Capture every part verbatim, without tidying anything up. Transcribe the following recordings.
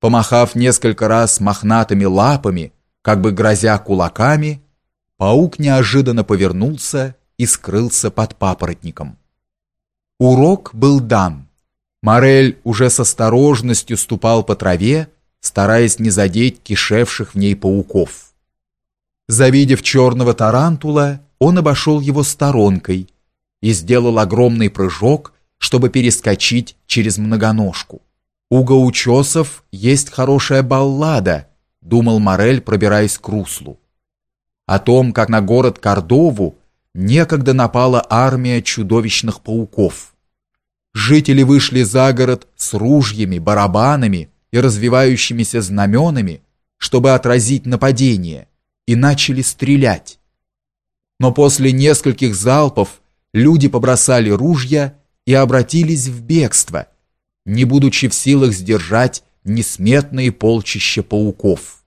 Помахав несколько раз мохнатыми лапами, как бы грозя кулаками, паук неожиданно повернулся и скрылся под папоротником. Урок был дан. Моррель уже с осторожностью ступал по траве, стараясь не задеть кишевших в ней пауков. Завидев черного тарантула, он обошел его сторонкой и сделал огромный прыжок, чтобы перескочить через многоножку. «У гаучосов есть хорошая баллада», — думал Моррель, пробираясь к руслу, о том, как на город Кордову некогда напала армия чудовищных пауков. Жители вышли за город с ружьями, барабанами и развивающимися знаменами, чтобы отразить нападение, и начали стрелять. Но после нескольких залпов люди побросали ружья и обратились в бегство, не будучи в силах сдержать несметные полчища пауков.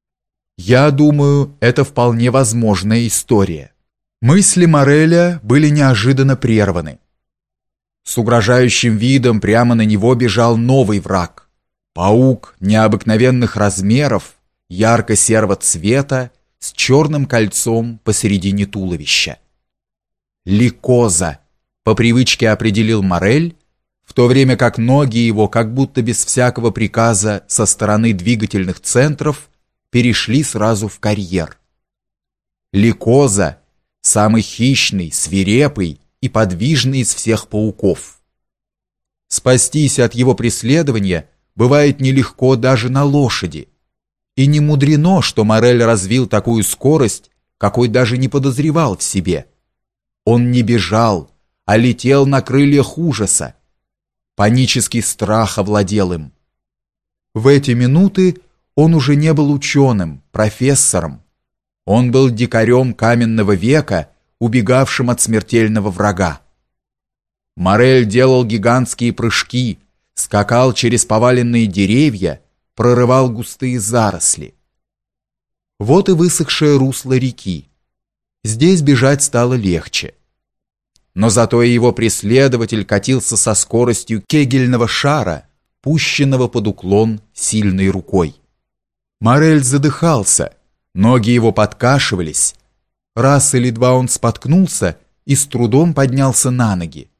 Я думаю, это вполне возможная история. Мысли Морреля были неожиданно прерваны. С угрожающим видом прямо на него бежал новый враг. Паук необыкновенных размеров, ярко-серого цвета, с черным кольцом посередине туловища. «Ликоза», по привычке определил Моррель, в то время как ноги его, как будто без всякого приказа со стороны двигательных центров, перешли сразу в карьер. Ликоза – самый хищный, свирепый и подвижный из всех пауков. Спастись от его преследования бывает нелегко даже на лошади, и не мудрено, что Моррель развил такую скорость, какой даже не подозревал в себе. Он не бежал, а летел на крыльях ужаса. Панический страх овладел им. В эти минуты он уже не был ученым, профессором. Он был дикарем каменного века, убегавшим от смертельного врага. Моррель делал гигантские прыжки, скакал через поваленные деревья, прорывал густые заросли. Вот и высохшее русло реки. Здесь бежать стало легче. Но зато и его преследователь катился со скоростью кегельного шара, пущенного под уклон сильной рукой. Моррель задыхался, ноги его подкашивались. Раз или два он споткнулся и с трудом поднялся на ноги.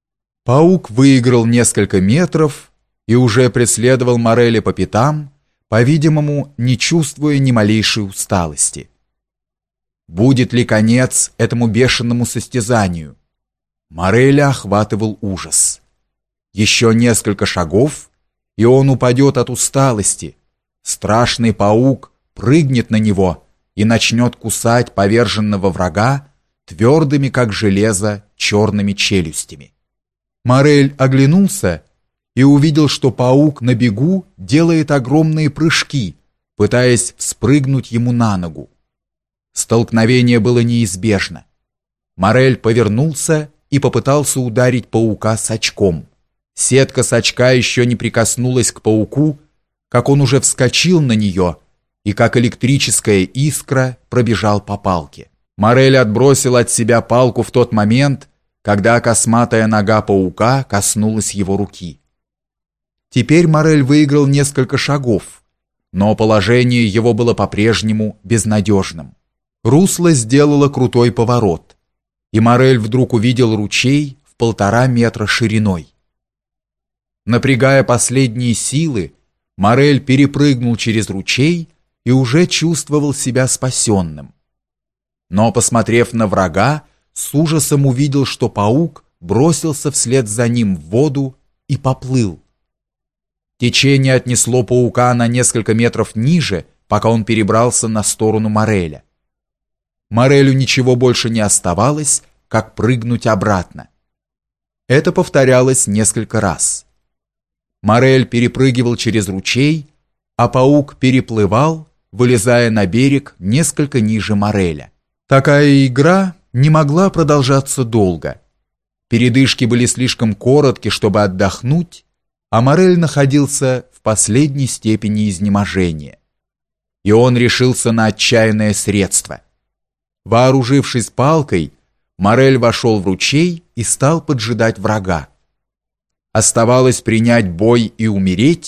Паук выиграл несколько метров и уже преследовал Морреля по пятам, по-видимому, не чувствуя ни малейшей усталости. Будет ли конец этому бешеному состязанию? Морреля охватывал ужас. Еще несколько шагов, и он упадет от усталости. Страшный паук прыгнет на него и начнет кусать поверженного врага твердыми, как железо, черными челюстями. Моррель оглянулся и увидел, что паук на бегу делает огромные прыжки, пытаясь вспрыгнуть ему на ногу. Столкновение было неизбежно. Моррель повернулся и попытался ударить паука сачком. Сетка сачка еще не прикоснулась к пауку, как он уже вскочил на нее и, как электрическая искра, пробежал по палке. Моррель отбросил от себя палку в тот момент, когда косматая нога паука коснулась его руки. Теперь Моррель выиграл несколько шагов, но положение его было по-прежнему безнадежным. Русло сделало крутой поворот, и Моррель вдруг увидел ручей в полтора метра шириной. Напрягая последние силы, Моррель перепрыгнул через ручей и уже чувствовал себя спасенным. Но, посмотрев на врага, с ужасом увидел, что паук бросился вслед за ним в воду и поплыл. Течение отнесло паука на несколько метров ниже, пока он перебрался на сторону Морреля. Моррелю ничего больше не оставалось, как прыгнуть обратно. Это повторялось несколько раз. Моррель перепрыгивал через ручей, а паук переплывал, вылезая на берег несколько ниже Морреля. Такая игра не могла продолжаться долго. Передышки были слишком коротки, чтобы отдохнуть, а Моррель находился в последней степени изнеможения. И он решился на отчаянное средство. Вооружившись палкой, Моррель вошел в ручей и стал поджидать врага. Оставалось принять бой и умереть,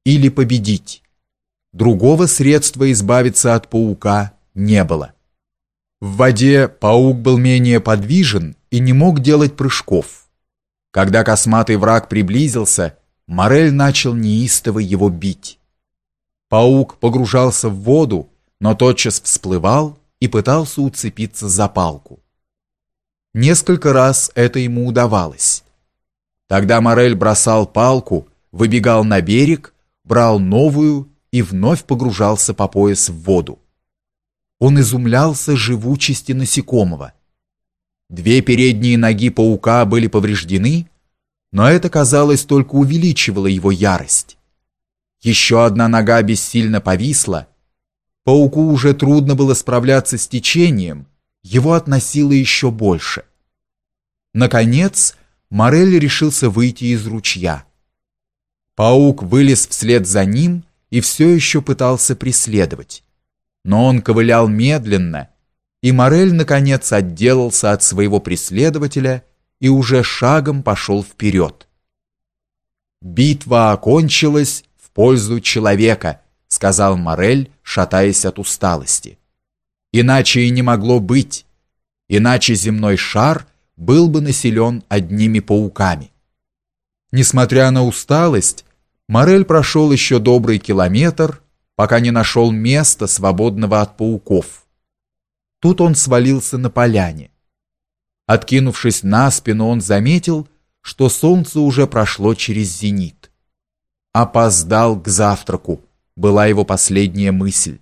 или победить. Другого средства избавиться от паука не было. В воде паук был менее подвижен и не мог делать прыжков. Когда косматый враг приблизился, Моррель начал неистово его бить. Паук погружался в воду, но тотчас всплывал и пытался уцепиться за палку. Несколько раз это ему удавалось. Тогда Моррель бросал палку, выбегал на берег, брал новую и вновь погружался по пояс в воду. Он изумлялся живучести насекомого. Две передние ноги паука были повреждены, но это, казалось, только увеличивало его ярость. Еще одна нога бессильно повисла. Пауку уже трудно было справляться с течением, его относило еще больше. Наконец, Моррель решился выйти из ручья. Паук вылез вслед за ним и все еще пытался преследовать. Но он ковылял медленно, и Моррель наконец отделался от своего преследователя и уже шагом пошел вперед. «Битва окончилась в пользу человека», — сказал Моррель, шатаясь от усталости. «Иначе и не могло быть, иначе земной шар был бы населен одними пауками». Несмотря на усталость, Моррель прошел еще добрый километр, пока не нашел места, свободного от пауков. Тут он свалился на поляне. Откинувшись на спину, он заметил, что солнце уже прошло через зенит. «Опоздал к завтраку», была его последняя мысль.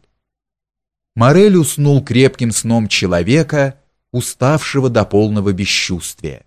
Моррель уснул крепким сном человека, уставшего до полного бесчувствия.